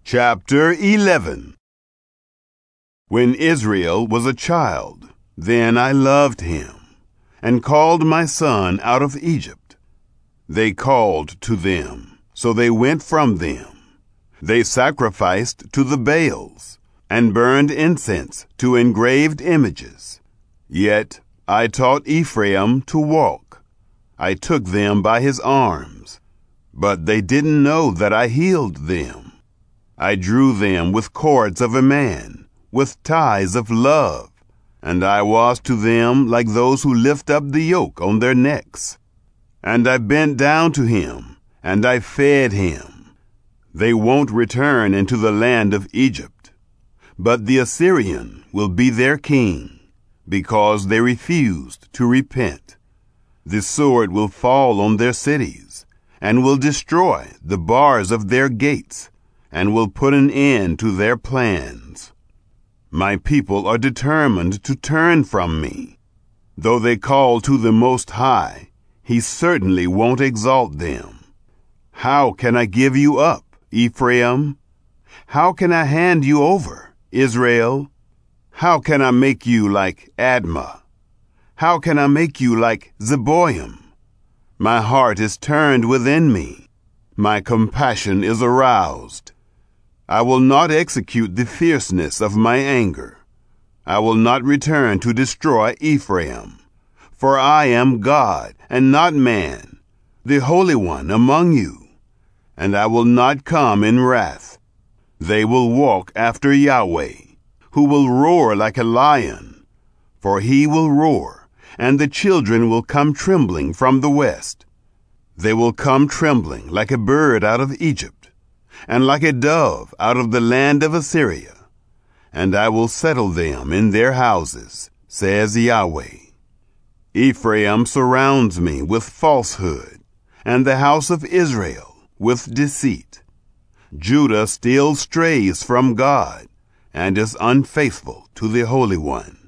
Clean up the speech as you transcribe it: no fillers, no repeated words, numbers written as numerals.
Chapter 11. When Israel was a child, then I loved him, and called my son out of Egypt. They called to them, so they went from them. They sacrificed to the Baals, and burned incense to engraved images. Yet I taught Ephraim to walk. I took them by his arms, but they didn't know that I healed them. I drew them with cords of a man, with ties of love, and I was to them like those who lift up the yoke on their necks. And I bent down to him, and I fed him. They won't return into the land of Egypt, but the Assyrian will be their king, because they refused to repent. The sword will fall on their cities, and will destroy the bars of their gates, and will put an end to their plans. My people are determined to turn from me. Though they call to the Most High, he certainly won't exalt them. How can I give you up, Ephraim? How can I hand you over, Israel? How can I make you like Admah? How can I make you like Zeboim? My heart is turned within me. My compassion is aroused. I will not execute the fierceness of my anger. I will not return to destroy Ephraim. For I am God, and not man, the Holy One among you. And I will not come in wrath. They will walk after Yahweh, who will roar like a lion. For he will roar, and the children will come trembling from the west. They will come trembling like a bird out of Egypt, and like a dove out of the land of Assyria. And I will settle them in their houses, says Yahweh. Ephraim surrounds me with falsehood, and the house of Israel with deceit. Judah still strays from God, and is unfaithful to the Holy One.